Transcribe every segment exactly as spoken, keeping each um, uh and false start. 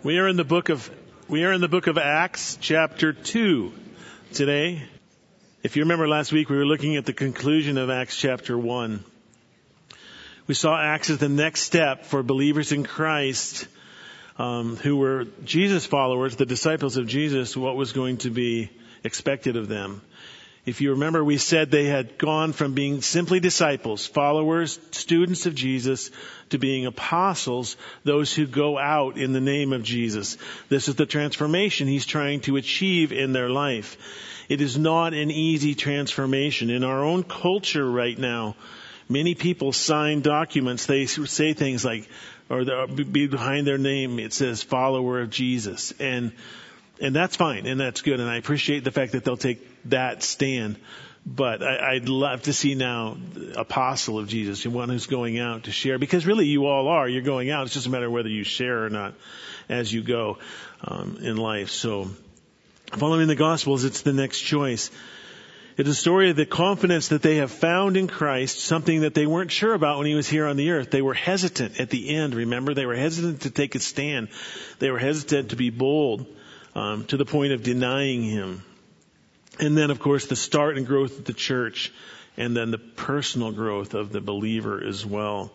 We are in the book of we are in the book of Acts, chapter two today. If you remember last week, we were looking at the conclusion of Acts chapter one. We saw Acts as the next step for believers in Christ, um, who were Jesus followers, the disciples of Jesus, what was going to be expected of them. If you remember, we said they had gone from being simply disciples, followers, students of Jesus, to being apostles, those who go out in the name of Jesus. This is the transformation he's trying to achieve in their life. It is not an easy transformation. In our own culture right now, many people sign documents. They say things like, or behind their name, it says follower of Jesus. And And that's fine, and that's good, and I appreciate the fact that they'll take that stand. But I, I'd love to see now the apostle of Jesus, the one who's going out to share, because really you all are. You're going out. It's just a matter of whether you share or not as you go um, in life. So following the Gospels, it's the next choice. It's a story of the confidence that they have found in Christ, something that they weren't sure about when he was here on the earth. They were hesitant at the end, remember? They were hesitant to take a stand. They were hesitant to be bold. Um, to the point of denying him. And then, of course, the start and growth of the church, and then the personal growth of the believer as well.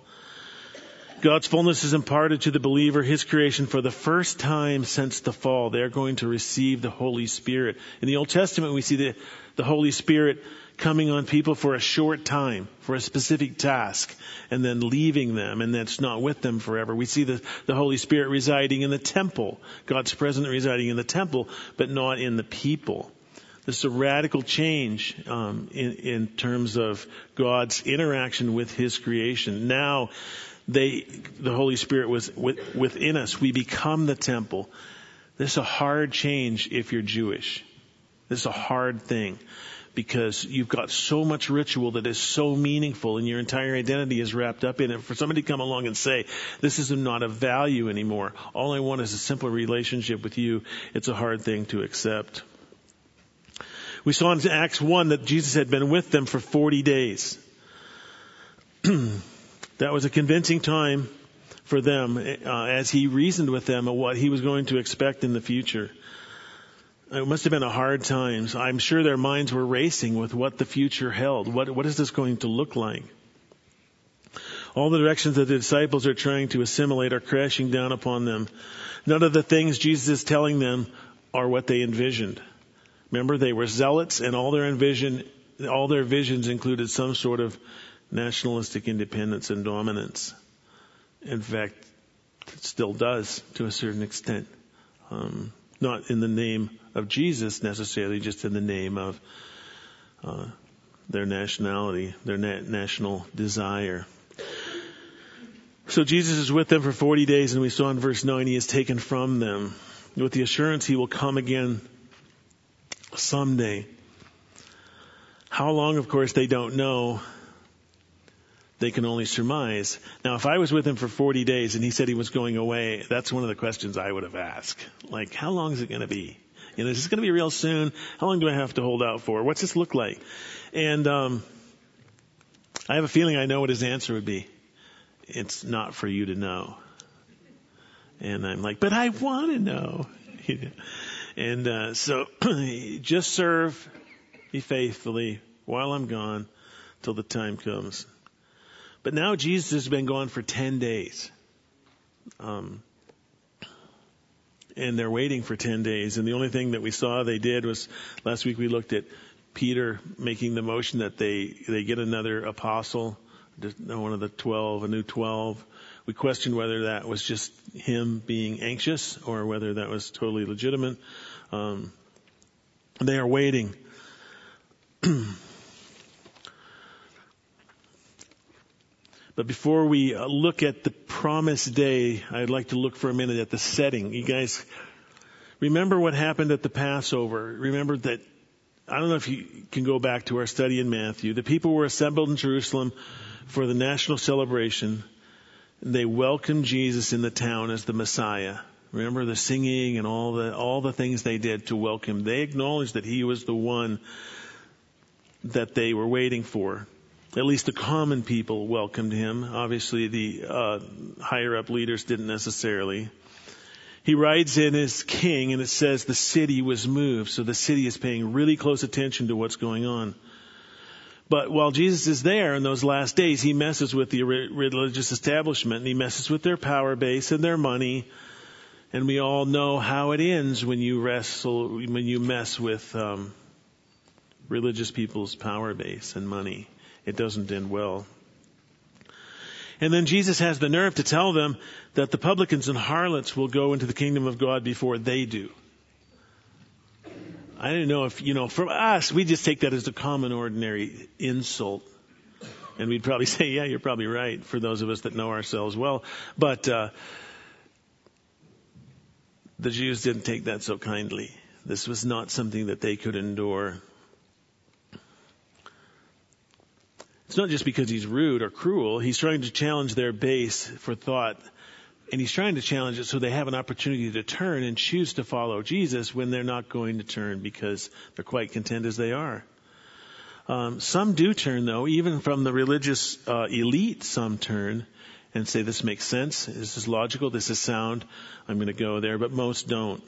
God's fullness is imparted to the believer, his creation, for the first time since the fall. They're going to receive the Holy Spirit. In the Old Testament, we see the, the Holy Spirit coming on people for a short time, for a specific task, and then leaving them, and that's not with them forever. We see the, the Holy Spirit residing in the temple, God's presence residing in the temple, but not in the people. This is a radical change um, in, in terms of God's interaction with his creation. Now, they, the Holy Spirit was with, within us. We become the temple. This is a hard change if you're Jewish. This is a hard thing. Because you've got so much ritual that is so meaningful and your entire identity is wrapped up in it. For somebody to come along and say, this is not of value anymore. All I want is a simple relationship with you. It's a hard thing to accept. We saw in Acts one that Jesus had been with them for forty days. That was a convincing time for them uh, as he reasoned with them of what he was going to expect in the future. It must have been a hard time. I'm sure their minds were racing with what the future held. What, what is this going to look like? All the directions that the disciples are trying to assimilate are crashing down upon them. None of the things Jesus is telling them are what they envisioned. Remember, they were zealots, and all their envision, all their visions included some sort of nationalistic independence and dominance. In fact, it still does to a certain extent. Um, not in the name of Jesus necessarily, just in the name of uh, their nationality, their na- national desire. So Jesus is with them for forty days, and we saw in verse nine, he is taken from them with the assurance he will come again someday. How long, of course, they don't know. They can only surmise. Now, if I was with him for forty days and he said he was going away, that's one of the questions I would have asked. Like, how long is it going to be? You know, is this going to be real soon? How long do I have to hold out for? What's this look like? And um, I have a feeling I know what his answer would be. It's not for you to know. And I'm like, but I want to know. And uh, so just serve me faithfully while I'm gone till the time comes. But now Jesus has been gone for ten days. Um, and they're waiting for ten days. And the only thing that we saw they did was, last week we looked at Peter making the motion that they, they get another apostle, one of the twelve, a new twelve. We questioned whether that was just him being anxious or whether that was totally legitimate. Um, they are waiting. But before we look at the promised day, I'd like to look for a minute at the setting. You guys remember what happened at the Passover. Remember that, I don't know if you can go back to our study in Matthew. The people were assembled in Jerusalem for the national celebration. They welcomed Jesus in the town as the Messiah. Remember the singing and all the all the things they did to welcome. They acknowledged that he was the one that they were waiting for. At least the common people welcomed him. Obviously, the uh, higher up leaders didn't necessarily. He rides in as king, and it says the city was moved. So the city is paying really close attention to what's going on. But while Jesus is there in those last days, he messes with the religious establishment, and he messes with their power base and their money. And we all know how it ends when you wrestle, when you mess with um, religious people's power base and money. It doesn't end well. And then Jesus has the nerve to tell them that the publicans and harlots will go into the kingdom of God before they do. I don't know if, you know, from us, we just take that as a common, ordinary insult. And we'd probably say, yeah, you're probably right, for those of us that know ourselves well. But uh, the Jews didn't take that so kindly. This was not something that they could endure. It's not just because he's rude or cruel. He's trying to challenge their base for thought. And he's trying to challenge it so they have an opportunity to turn and choose to follow Jesus when they're not going to turn because they're quite content as they are. Um, some do turn, though. Even from the religious uh, elite, some turn and say, this makes sense. This is logical. This is sound. I'm going to go there. But most don't.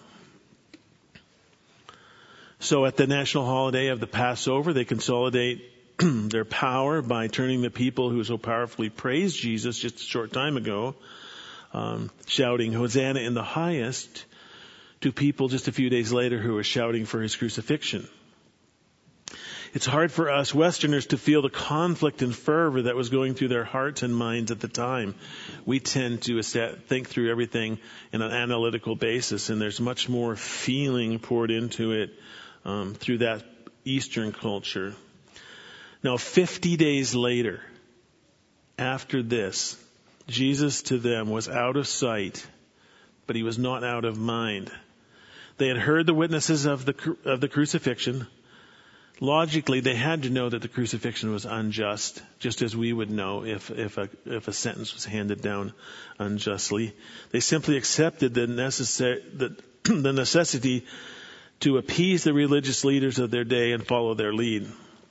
So at the national holiday of the Passover, they consolidate their power by turning the people who so powerfully praised Jesus just a short time ago, um, shouting Hosanna in the highest, to people just a few days later who are shouting for his crucifixion. It's hard for us Westerners to feel the conflict and fervor that was going through their hearts and minds at the time. We tend to think through everything in an analytical basis, and there's much more feeling poured into it um, through that Eastern culture. Now, fifty days later, after this, Jesus to them was out of sight, but he was not out of mind. They had heard the witnesses of the of the crucifixion. Logically, they had to know that the crucifixion was unjust, just as we would know if if a if a sentence was handed down unjustly. They simply accepted the necessary the, the necessity to appease the religious leaders of their day and follow their lead.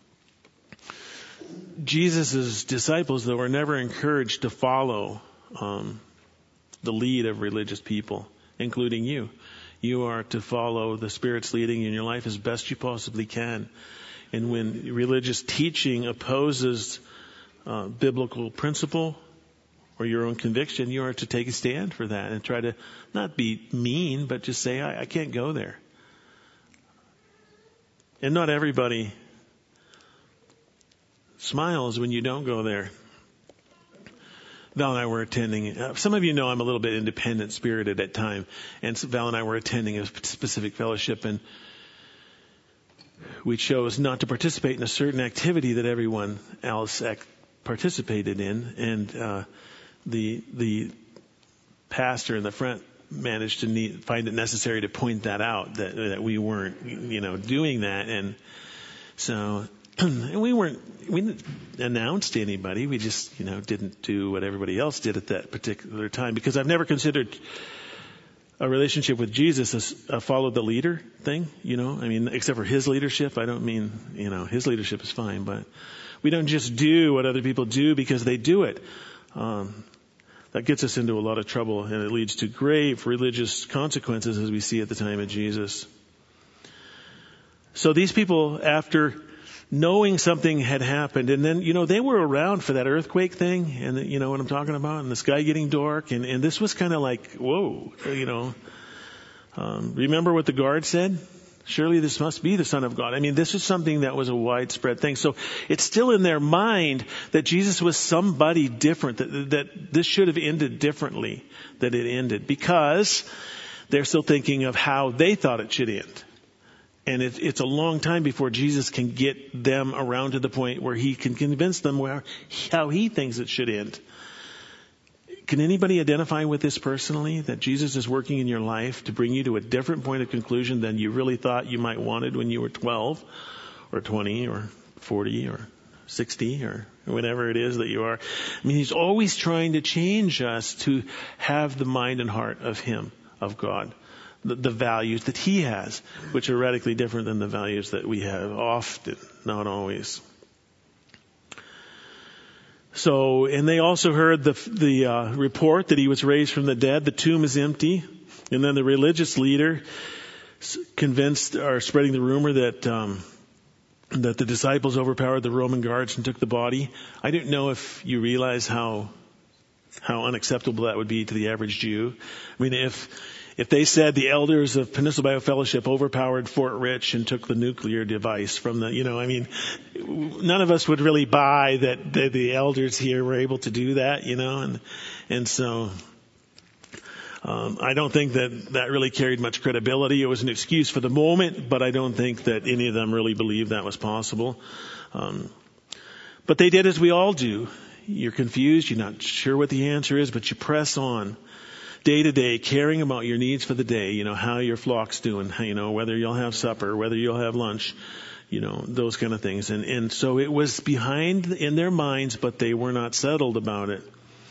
Jesus' disciples, though, were never encouraged to follow um, the lead of religious people, including you. You are to follow the Spirit's leading in your life as best you possibly can. And when religious teaching opposes uh, biblical principle or your own conviction, you are to take a stand for that and try to not be mean, but just say, I, I can't go there. And not everybody smiles when you don't go there. Val and I were attending, uh, some of you know I'm a little bit independent spirited at time, and so Val and I were attending a specific fellowship, and we chose not to participate in a certain activity that everyone else ac- participated in, and uh, the the pastor in the front managed to need, find it necessary to point that out, that, that we weren't, you know, doing that, and so... And we weren't, we didn't announce to anybody. We just, you know, didn't do what everybody else did at that particular time. Because I've never considered a relationship with Jesus as a follow the leader thing, you know. I mean, except for his leadership. I don't mean, you know, his leadership is fine. But we don't just do what other people do because they do it. Um, that gets us into a lot of trouble. And it leads to grave religious consequences as we see at the time of Jesus. So these people, after knowing something had happened, and then, you know, they were around for that earthquake thing, and you know what I'm talking about, and the sky getting dark, and, and this was kind of like, whoa, you know. Um, remember what the guard said? Surely this must be the Son of God. I mean, this is something that was a widespread thing. So it's still in their mind that Jesus was somebody different, that, that this should have ended differently than it ended, because they're still thinking of how they thought it should end. And it, it's a long time before Jesus can get them around to the point where he can convince them where, how he thinks it should end. Can anybody identify with this personally, that Jesus is working in your life to bring you to a different point of conclusion than you really thought you might wanted when you were twelve or twenty or forty or sixty or whatever it is that you are? I mean, he's always trying to change us to have the mind and heart of him, of God. The, the values that he has, which are radically different than the values that we have, often, not always. So, and they also heard the the uh, report that he was raised from the dead. The tomb is empty. And then the religious leader convinced or spreading the rumor that um, that the disciples overpowered the Roman guards and took the body. I don't know if you realize how how unacceptable that would be to the average Jew. I mean, if if they said the elders of Peninsula Bible Fellowship overpowered Fort Rich and took the nuclear device from the, you know, I mean, none of us would really buy that the, the elders here were able to do that, you know, and and so. Um, I don't think that that really carried much credibility. It was an excuse for the moment, but I don't think that any of them really believed that was possible. Um, but they did as we all do. You're confused. You're not sure what the answer is, but you press on day to day, caring about your needs for the day. You know, how your flock's doing, how, you know, whether you'll have supper, whether you'll have lunch, you know, those kind of things. And, and so it was behind in their minds, but they were not settled about it.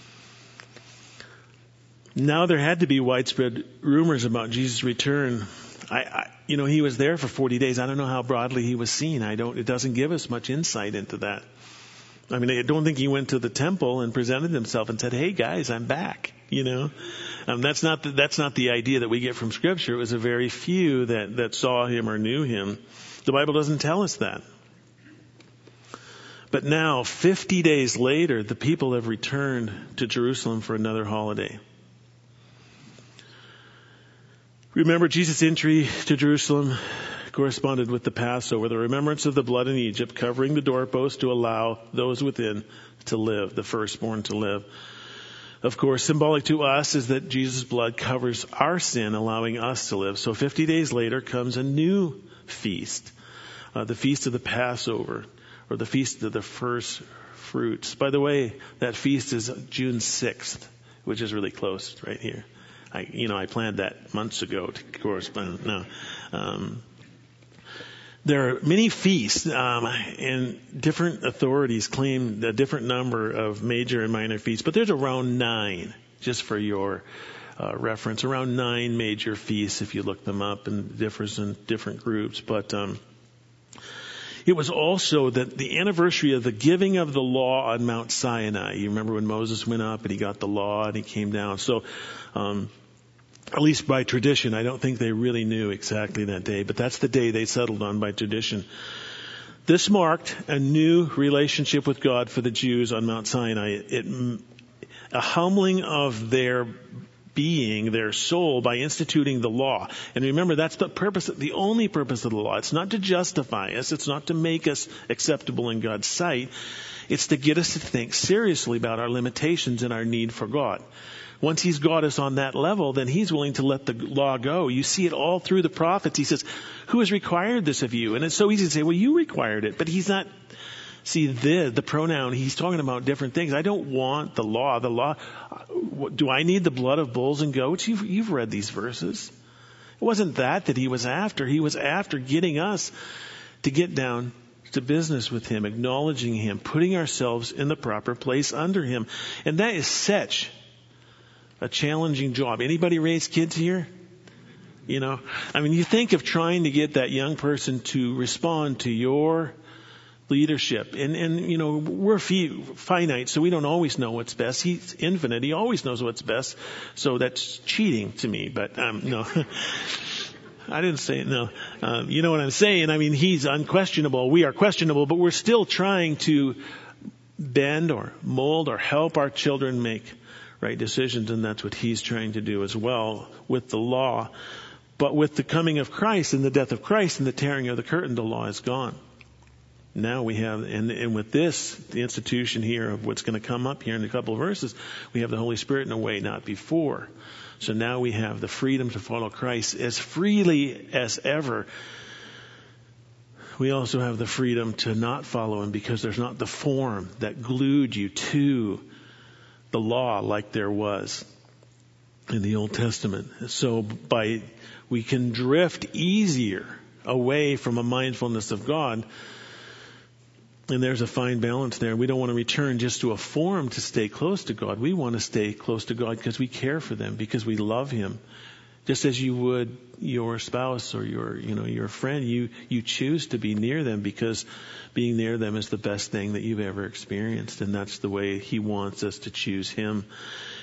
Now there had to be widespread rumors about Jesus' return. I, I, you know, he was there for forty days. I don't know how broadly he was seen. I don't, it doesn't give us much insight into that. I mean, I don't think he went to the temple and presented himself and said, "Hey guys, I'm back." You know, um, that's not the, that's not the idea that we get from Scripture. It was a very few that, that saw him or knew him. The Bible doesn't tell us that. But now, fifty days later, the people have returned to Jerusalem for another holiday. Remember, Jesus' entry to Jerusalem corresponded with the Passover, the remembrance of the blood in Egypt, covering the doorpost to allow those within to live, the firstborn to live. Of course, symbolic to us is that Jesus' blood covers our sin, allowing us to live. So fifty days later comes a new feast, uh, the feast of the Passover, or the feast of the first fruits. By the way, that feast is June sixth, which is really close right here. I, you know, I planned that months ago to correspond. No, um, there are many feasts, um, and different authorities claim a different number of major and minor feasts, but there's around nine, just for your uh, reference, around nine major feasts if you look them up, and differs in different groups. But um, it was also that the anniversary of the giving of the law on Mount Sinai. You remember when Moses went up and he got the law and he came down. So, um, at least by tradition, I don't think they really knew exactly that day, but that's the day they settled on by tradition. This marked a new relationship with God for the Jews on Mount Sinai. It, a humbling of their being, their soul, by instituting the law. And remember, that's the purpose, the only purpose of the law. It's not to justify us. It's not to make us acceptable in God's sight. It's to get us to think seriously about our limitations and our need for God. Once He's got us on that level, then He's willing to let the law go. You see it all through the prophets. He says, "Who has required this of you?" And it's so easy to say, "Well, you required it." But He's not, see, the, the pronoun, He's talking about different things. I don't want the law. The law, do I need the blood of bulls and goats? You've, you've read these verses. It wasn't that that He was after. He was after getting us to get down to business with Him, acknowledging Him, putting ourselves in the proper place under Him. And that is such a challenging job. Anybody raise kids here? You know, I mean, you think of trying to get that young person to respond to your leadership. And, and you know, we're few, finite, so we don't always know what's best. He's infinite. He always knows what's best. So that's cheating to me. But, um, no. I didn't say it, no. Um, you know what I'm saying? I mean, He's unquestionable. We are questionable, but we're still trying to bend or mold or help our children make right decisions, and that's what He's trying to do as well with the law. But with the coming of Christ and the death of Christ and the tearing of the curtain, the law is gone. Now we have, and, and with this, the institution here of what's going to come up here in a couple of verses, we have the Holy Spirit in a way not before. So now we have the freedom to follow Christ as freely as ever. We also have the freedom to not follow Him because there's not the form that glued you to the law like there was in the Old Testament. So by, we can drift easier away from a mindfulness of God. And there's a fine balance there. We don't want to return just to a form to stay close to God. We want to stay close to God because we care for them, because we love Him. Just as you would your spouse or your, you know, your friend, you, you choose to be near them because being near them is the best thing that you've ever experienced. And that's the way He wants us to choose Him.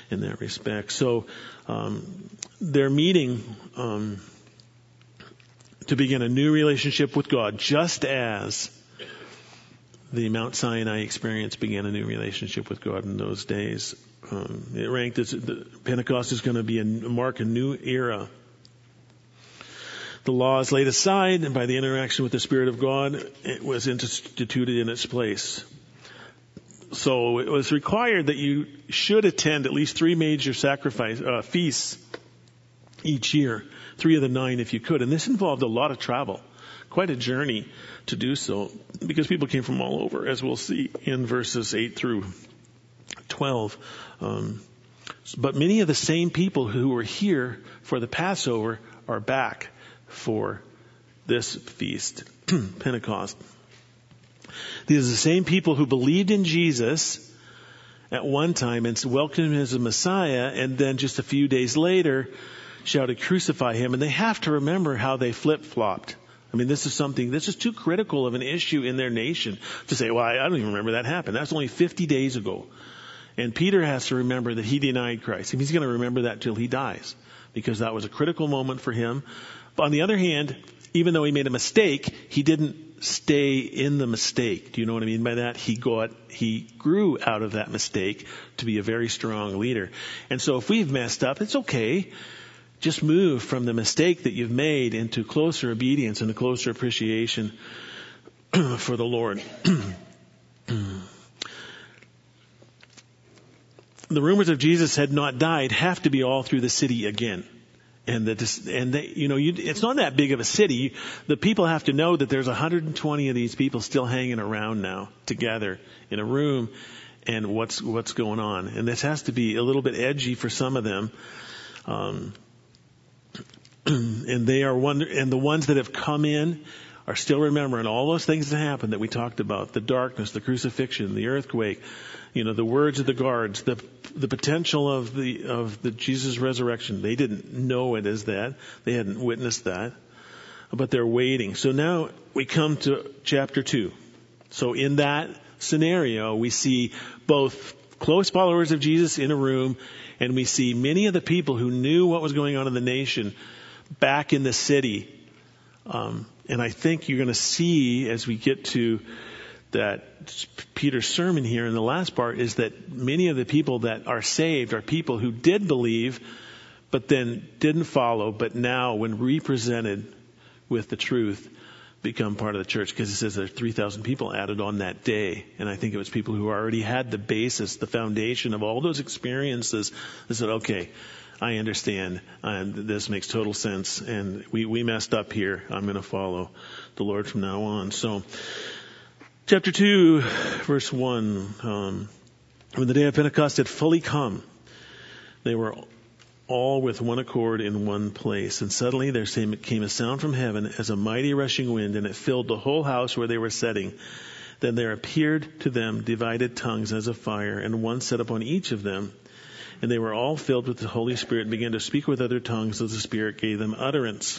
in that respect. So um, they're meeting um, to begin a new relationship with God, just as the Mount Sinai experience began a new relationship with God in those days. Um, it ranked as the Pentecost is going to be a mark a new era. The law is laid aside, and by the interaction with the Spirit of God, it was instituted in its place. So it was required that you should attend at least three major sacrifice uh, feasts each year, three of the nine if you could. And this involved a lot of travel, quite a journey to do so, because people came from all over, as we'll see in verses eight through twelve. Um, but many of the same people who were here for the Passover are back for this feast, Pentecost. These are the same people who believed in Jesus at one time and welcomed him as a Messiah, and then just a few days later shouted, "Crucify him." And they have to remember how they flip-flopped. I mean, this is something, this is too critical of an issue in their nation to say, well, I don't even remember that happened. That's only fifty days ago. And Peter has to remember that he denied Christ. And he's going to remember that till he dies, because that was a critical moment for him. But on the other hand, even though he made a mistake, he didn't stay in the mistake. Do you know what I mean by that? He got, he grew out of that mistake to be a very strong leader. And so if we've messed up, it's okay. Just move from the mistake that you've made into closer obedience and a closer appreciation for the Lord. The rumors of Jesus had not died have to be all through the city again. And that, and they, you know, you, it's not that big of a city. The people have to know that there's one hundred twenty of these people still hanging around now together in a room, and what's what's going on. And this has to be a little bit edgy for some of them. Um, and they are wonder, and the ones that have come in are still remembering all those things that happened that we talked about: the darkness, the crucifixion, the earthquake, you know, the words of the guards, the the potential of the of the Jesus resurrection. They didn't know it as that; they hadn't witnessed that, but they're waiting. So now we come to chapter two. So in that scenario, we see both close followers of Jesus in a room, and we see many of the people who knew what was going on in the nation back in the city. Um, and I think you're going to see as we get to that Peter's sermon here in the last part is that many of the people that are saved are people who did believe, but then didn't follow, but now when represented with the truth, become part of the church. Because it says there are three thousand people added on that day. And I think it was people who already had the basis, the foundation of all those experiences. They said, okay, I understand, and this makes total sense, and we, we messed up here. I'm going to follow the Lord from now on. So, chapter two, verse one, um, when the day of Pentecost had fully come, they were all with one accord in one place. And suddenly there came a sound from heaven as a mighty rushing wind, and it filled the whole house where they were sitting. Then there appeared to them divided tongues as of fire, and one sat upon each of them. And they were all filled with the Holy Spirit and began to speak with other tongues as the Spirit gave them utterance.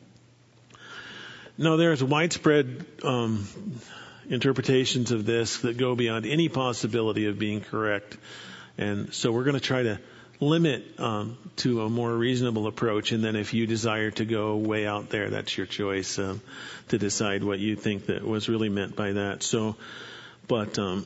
Now, there's widespread um, interpretations of this that go beyond any possibility of being correct. And so we're going to try to limit um, to a more reasonable approach. And then if you desire to go way out there, that's your choice um, to decide what you think that was really meant by that. So, but... Um,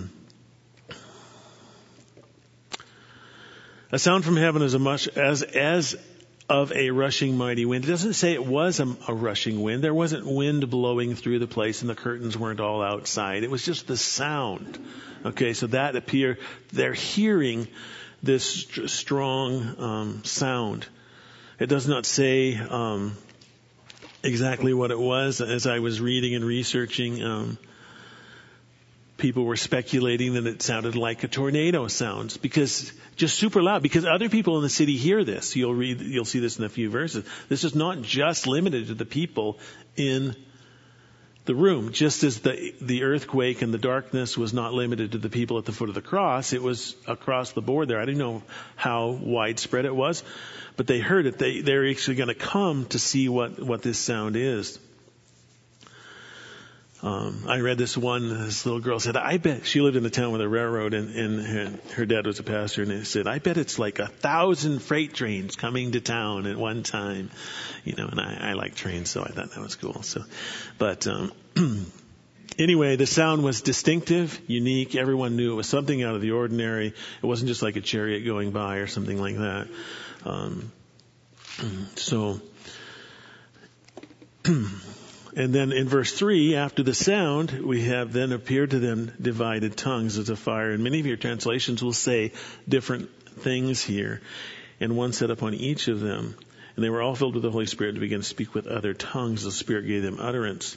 a sound from heaven is a much as as of a rushing mighty wind. It doesn't say it was a, a rushing wind. There wasn't wind blowing through the place, and the curtains weren't all outside. It was just the sound. Okay, so that appear they're hearing this st- strong um, sound. It does not say um, exactly what it was. As I was reading and researching, um, people were speculating that it sounded like a tornado sounds, because just super loud, because other people in the city hear this. You'll read, you'll see this in a few verses. This is not just limited to the people in the room. Just as the, the earthquake and the darkness was not limited to the people at the foot of the cross, it was across the board there. I don't know how widespread it was, but they heard it. They, they're actually going to come to see what, what this sound is. Um, I read this one, this little girl said, I bet, she lived in the town with a railroad, and, and her, her dad was a pastor, and he said, I bet it's like a thousand freight trains coming to town at one time. You know, and I, I like trains, so I thought that was cool. So, but, um, anyway, the sound was distinctive, unique. Everyone knew it was something out of the ordinary. It wasn't just like a chariot going by or something like that. Um, so, and then in verse three, after the sound, we have then appeared to them divided tongues as a fire. And many of your translations will say different things here. And one set upon each of them. And they were all filled with the Holy Spirit to begin to speak with other tongues. The Spirit gave them utterance.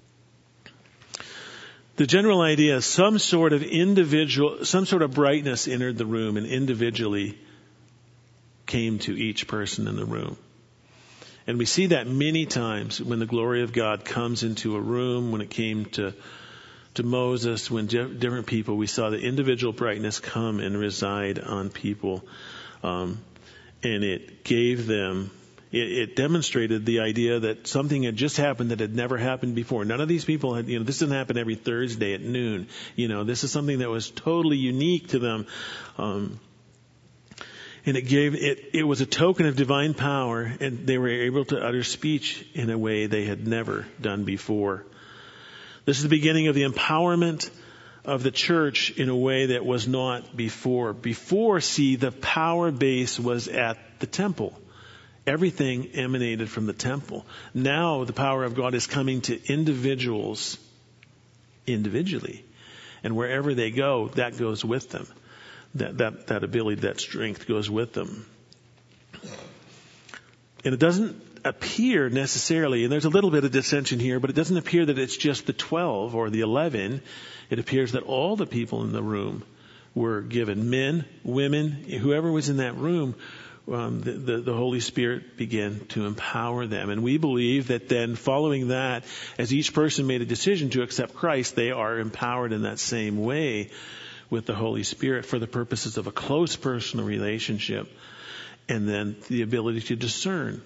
The general idea is some sort of individual, some sort of brightness entered the room and individually came to each person in the room. And we see that many times when the glory of God comes into a room. When it came to to Moses, when different people, we saw the individual brightness come and reside on people. Um, and it gave them, it, it demonstrated the idea that something had just happened that had never happened before. None of these people had, you know, this didn't happen every Thursday at noon. You know, this is something that was totally unique to them. Um, And it gave, it, it was a token of divine power, and they were able to utter speech in a way they had never done before. This is the beginning of the empowerment of the church in a way that was not before. Before, see, the power base was at the temple. Everything emanated from the temple. Now the power of God is coming to individuals individually. And wherever they go, that goes with them. That, that, that ability, that strength goes with them. And it doesn't appear necessarily, and there's a little bit of dissension here, but it doesn't appear that it's just the twelve or the eleven. It appears that all the people in the room were given. Men, women, whoever was in that room, um, the, the, the Holy Spirit began to empower them. And we believe that then following that, as each person made a decision to accept Christ, they are empowered in that same way with the Holy Spirit for the purposes of a close personal relationship, and then the ability to discern.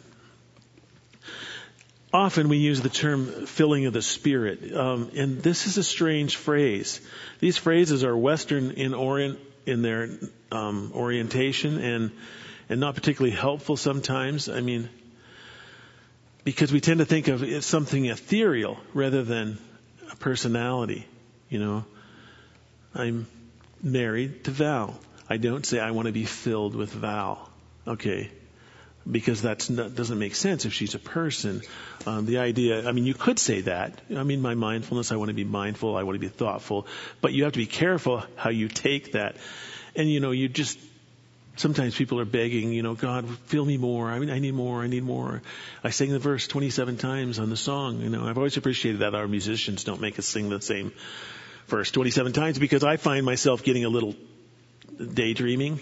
Often we use the term filling of the Spirit, um, and this is a strange phrase. These phrases are Western in orient in their um, orientation, and and not particularly helpful sometimes. I mean, because we tend to think of it something ethereal rather than a personality. You know, I'm married to Val. I don't say I want to be filled with Val. Okay. Because that's not, doesn't make sense if she's a person. Um, the idea, I mean, you could say that. I mean, my mindfulness, I want to be mindful, I want to be thoughtful. But you have to be careful how you take that. And, you know, you just, sometimes people are begging, you know, God, fill me more. I mean, I need more, I need more. I sang the verse twenty-seven times on the song. You know, I've always appreciated that our musicians don't make us sing the same verse twenty-seven times, because I find myself getting a little daydreaming.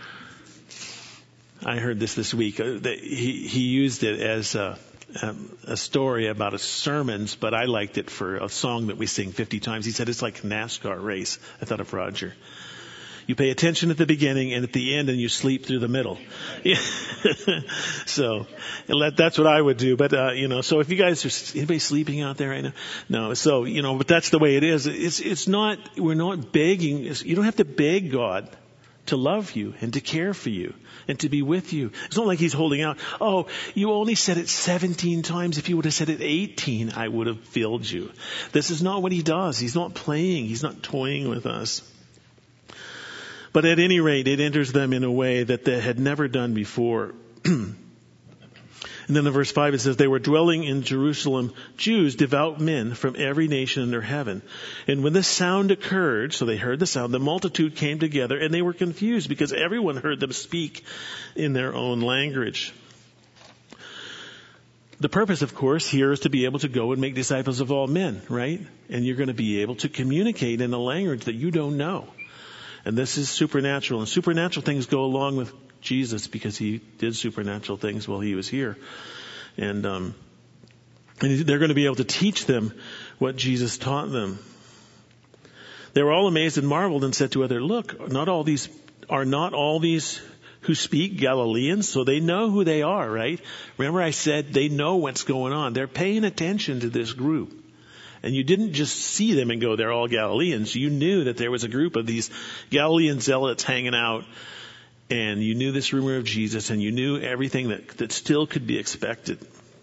I heard this this week. Uh, that he, he used it as a, um, a story about a sermons, but I liked it for a song that we sing fifty times. He said it's like a NASCAR race. I thought of Roger. You pay attention at the beginning and at the end, and you sleep through the middle. Yeah. So that's what I would do. But, uh, you know, so if you guys are, anybody sleeping out there right now? No. So, you know, but that's the way it is. It's, it's not, we're not begging. You don't have to beg God to love you and to care for you and to be with you. It's not like he's holding out. Oh, you only said it seventeen times. If you would have said it eighteen, I would have filled you. This is not what he does. He's not playing. He's not toying with us. But at any rate, it enters them in a way that they had never done before. And then in verse five it says, they were dwelling in Jerusalem, Jews, devout men from every nation under heaven. And when this sound occurred, so they heard the sound, the multitude came together, and they were confused because everyone heard them speak in their own language. The purpose, of course, here is to be able to go and make disciples of all men, right? And you're going to be able to communicate in a language that you don't know. And this is supernatural. And supernatural things go along with Jesus because he did supernatural things while he was here. And, um, and they're going to be able to teach them what Jesus taught them. They were all amazed and marveled and said to others, look, not all these, are not all these who speak Galileans? So they know who they are, right? Remember I said they know what's going on. They're paying attention to this group. And you didn't just see them and go, they're all Galileans. You knew that there was a group of these Galilean zealots hanging out, and you knew this rumor of Jesus, and you knew everything that, that still could be expected.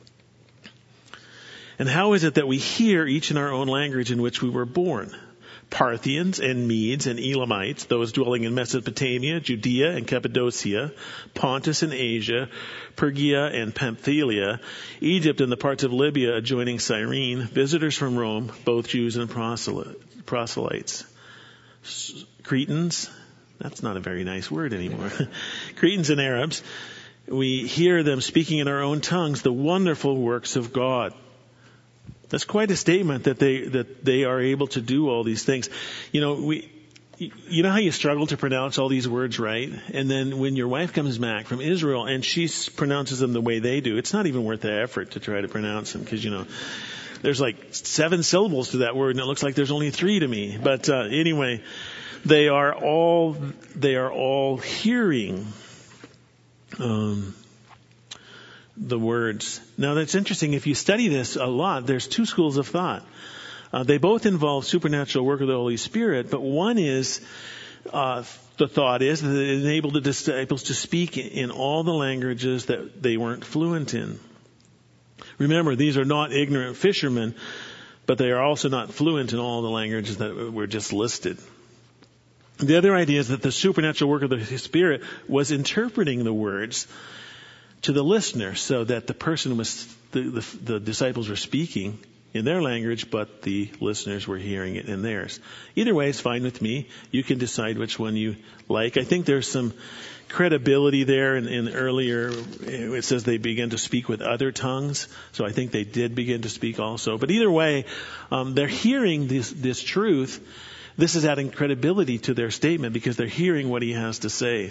And how is it that we hear each in our own language in which we were born? Parthians and Medes and Elamites, those dwelling in Mesopotamia, Judea and Cappadocia, Pontus and Asia, Phrygia and Pamphylia, Egypt and the parts of Libya adjoining Cyrene, visitors from Rome, both Jews and proselytes. Cretans, that's not a very nice word anymore. Cretans and Arabs, we hear them speaking in our own tongues the wonderful works of God. That's quite a statement that they that they are able to do all these things. You know, we you know how you struggle to pronounce all these words right? And then when your wife comes back from Israel and she pronounces them the way they do, it's not even worth the effort to try to pronounce them, because, you know, there's like seven syllables to that word and it looks like there's only three to me. But uh, anyway, they are all they are all hearing um the words. Now that's interesting. If you study this a lot, there's two schools of thought. Uh, they both involve supernatural work of the Holy Spirit, but one is, uh, the thought is that it enabled the disciples to speak in all the languages that they weren't fluent in. Remember, these are not ignorant fishermen, but they are also not fluent in all the languages that were just listed. The other idea is that the supernatural work of the Spirit was interpreting the words to the listener, so that the person was, the, the, the disciples were speaking in their language, but the listeners were hearing it in theirs. Either way, it's fine with me. You can decide which one you like. I think there's some credibility there. In, in earlier, it says they began to speak with other tongues, so I think they did begin to speak also. But either way, um, they're hearing this, this truth. This is adding credibility to their statement because they're hearing what he has to say.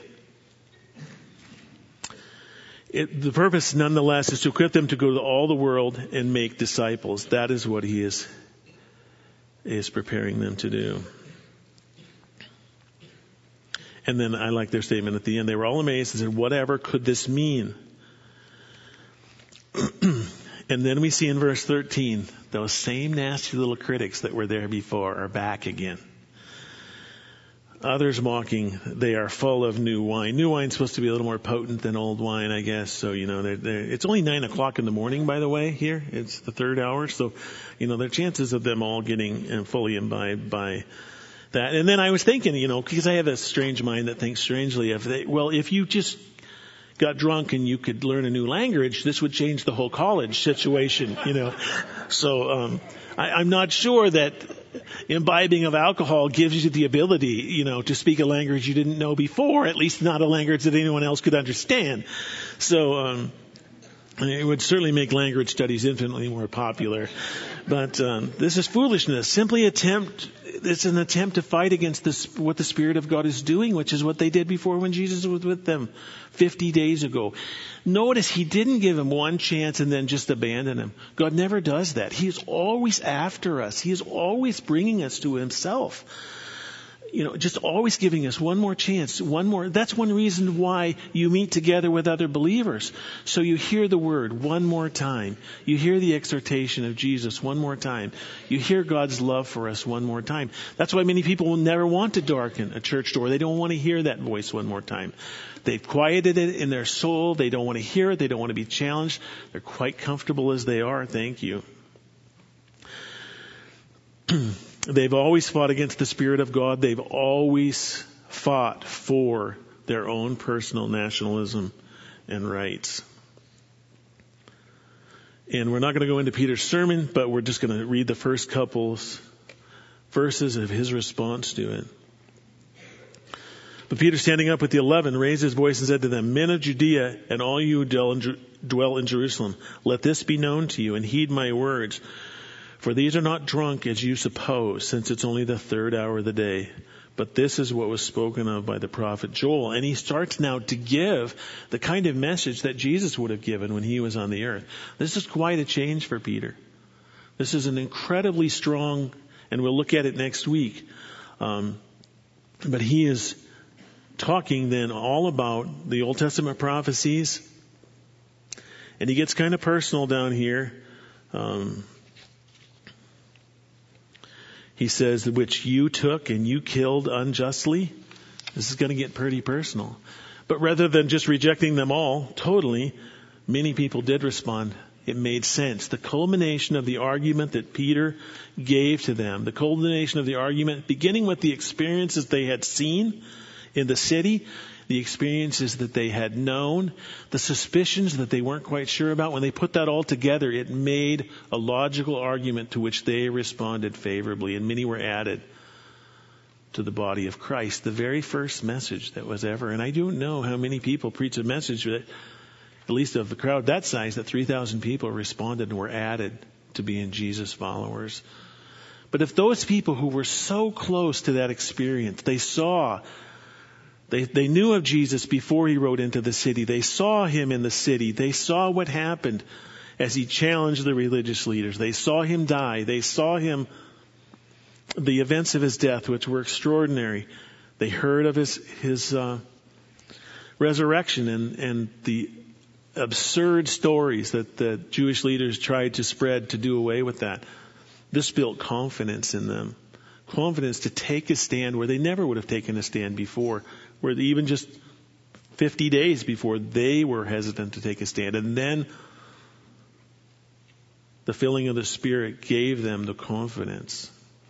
It, the purpose, nonetheless, is to equip them to go to all the world and make disciples. That is what he is, is preparing them to do. And then I like their statement at the end. They were all amazed and said, whatever could this mean? And then we see in verse thirteen, those same nasty little critics that were there before are back again. Others mocking, they are full of new wine. New wine's supposed to be a little more potent than old wine, I guess. So, you know, they're, they're, it's only nine o'clock in the morning, by the way, here. It's the third hour. So, you know, there are chances of them all getting uh, fully imbibed by that. And then I was thinking, you know, because I have a strange mind that thinks strangely. If they, well, if you just got drunk and you could learn a new language, this would change the whole college situation, you know. So um, I, I'm not sure that imbibing of alcohol gives you the ability, you know, to speak a language you didn't know before, at least not a language that anyone else could understand. So um, it would certainly make language studies infinitely more popular. But um, this is foolishness. Simply attempt, it's an attempt to fight against this, what the Spirit of God is doing, which is what they did before when Jesus was with them fifty days ago. Notice he didn't give him one chance and then just abandon him. God never does that. He is always after us. He is always bringing us to himself. You know, just always giving us one more chance, one more. That's one reason why you meet together with other believers. So you hear the word one more time. You hear the exhortation of Jesus one more time. You hear God's love for us one more time. That's why many people will never want to darken a church door. They don't want to hear that voice one more time. They've quieted it in their soul. They don't want to hear it. They don't want to be challenged. They're quite comfortable as they are. Thank you. They've always fought against the Spirit of God. They've always fought for their own personal nationalism and rights. And we're not going to go into Peter's sermon, but we're just going to read the first couple verses of his response to it. But Peter, standing up with the eleven, raised his voice and said to them, Men of Judea and all you who dwell in, dwell in Jerusalem, let this be known to you and heed my words. For these are not drunk as you suppose, since it's only the third hour of the day. But this is what was spoken of by the prophet Joel. And he starts now to give the kind of message that Jesus would have given when he was on the earth. This is quite a change for Peter. This is an incredibly strong, and we'll look at it next week. Um, but he is talking then all about the Old Testament prophecies. And he gets kind of personal down here. Um, He says, which you took and you killed unjustly. This is going to get pretty personal. But rather than just rejecting them all totally, many people did respond. It made sense. The culmination of the argument that Peter gave to them, the culmination of the argument, beginning with the experiences they had seen in the city, the experiences that they had known, the suspicions that they weren't quite sure about. When they put that all together, it made a logical argument to which they responded favorably, and many were added to the body of Christ. The very first message that was ever, and I don't know how many people preach a message that, at least of the crowd that size, that three thousand people responded and were added to being Jesus followers. But if those people who were so close to that experience, they saw, they, they knew of Jesus before he rode into the city, they saw him in the city, they saw what happened as he challenged the religious leaders, they saw him die, they saw him, the events of his death, which were extraordinary, they heard of his, his uh, resurrection and, and the absurd stories that the Jewish leaders tried to spread to do away with that. This built confidence in them. Confidence to take a stand where they never would have taken a stand before. Where even just fifty days before they were hesitant to take a stand. And then the filling of the Spirit gave them the confidence.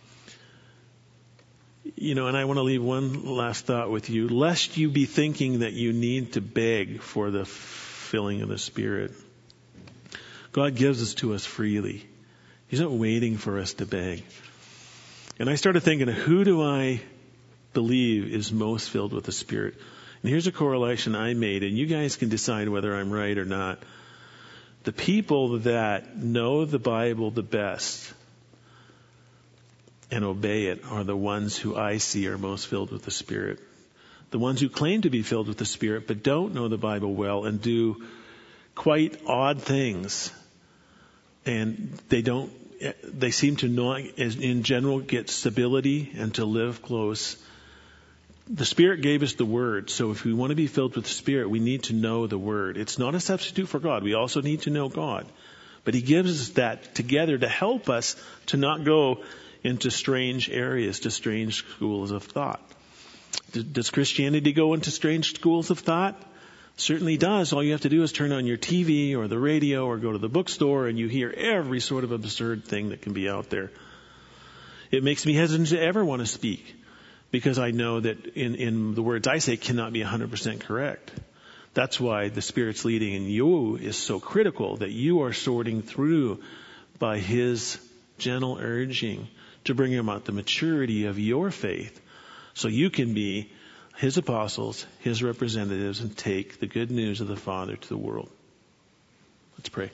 You know, and I want to leave one last thought with you. Lest you be thinking that you need to beg for the filling of the Spirit. God gives this to us freely. He's not waiting for us to beg. And I started thinking, who do I believe is most filled with the Spirit? And here's a correlation I made, and you guys can decide whether I'm right or not. The people that know the Bible the best and obey it are the ones who I see are most filled with the Spirit. The ones who claim to be filled with the Spirit but don't know the Bible well and do quite odd things. And they don't, they seem to not, in general, get stability and to live close. The Spirit gave us the Word. So if we want to be filled with the Spirit, we need to know the Word. It's not a substitute for God. We also need to know God. But He gives us that together to help us to not go into strange areas, to strange schools of thought. Does Christianity go into strange schools of thought? Certainly does. All you have to do is turn on your T V or the radio or go to the bookstore and you hear every sort of absurd thing that can be out there. It makes me hesitant to ever want to speak because I know that in, in the words I say cannot be one hundred percent correct. That's why the Spirit's leading in you is so critical, that you are sorting through by His gentle urging to bring about the maturity of your faith so you can be His apostles, His representatives, and take the good news of the Father to the world. Let's pray.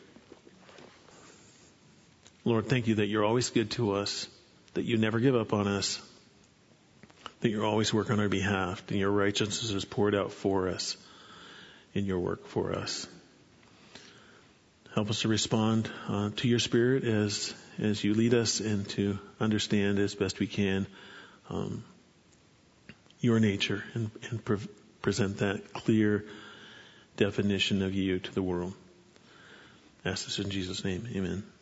Lord, thank you that you're always good to us, that you never give up on us, that you're always working on our behalf, and your righteousness is poured out for us in your work for us. Help us to respond uh, to your Spirit as as you lead us and to understand as best we can um, your nature and, and pre- present that clear definition of you to the world. I ask this in Jesus' name. Amen.